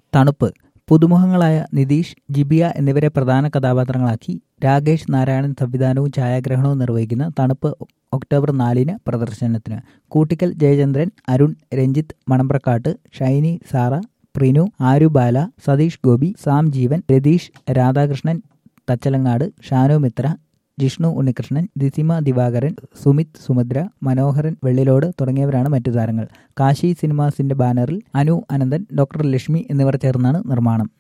തണുപ്പ്. പുതുമുഖങ്ങളായ നിതീഷ്, ജിബിയ എന്നിവരെ പ്രധാന കഥാപാത്രങ്ങളാക്കി രാകേഷ് നാരായണൻ സംവിധാനവും ഛായാഗ്രഹണവും നിർവഹിക്കുന്ന തണുപ്പ് ഒക്ടോബർ 4 പ്രദർശനത്തിന്. കൂട്ടിക്കൽ ജയചന്ദ്രൻ, അരുൺ, രഞ്ജിത്ത് മണമ്പ്രക്കാട്ട്, ഷൈനി സാറ, പ്രിനു, ആരുബാല, സതീഷ് ഗോപി, സാം ജീവൻ, രതീഷ്, രാധാകൃഷ്ണൻ തച്ചലങ്ങാട്, ഷാനു മിത്ര, ജിഷ്ണു ഉണ്ണികൃഷ്ണൻ, ദിസിമ ദിവാകരൻ, സുമിത് സുഭദ്ര, മനോഹരൻ വെള്ളിലോട് തുടങ്ങിയവരാണ് മറ്റു താരങ്ങൾ. കാശി സിനിമാസിന്റെ ബാനറിൽ അനു അനന്തൻ, ഡോക്ടർ ലക്ഷ്മി എന്നിവർ ചേർന്നാണ് നിർമ്മാണം.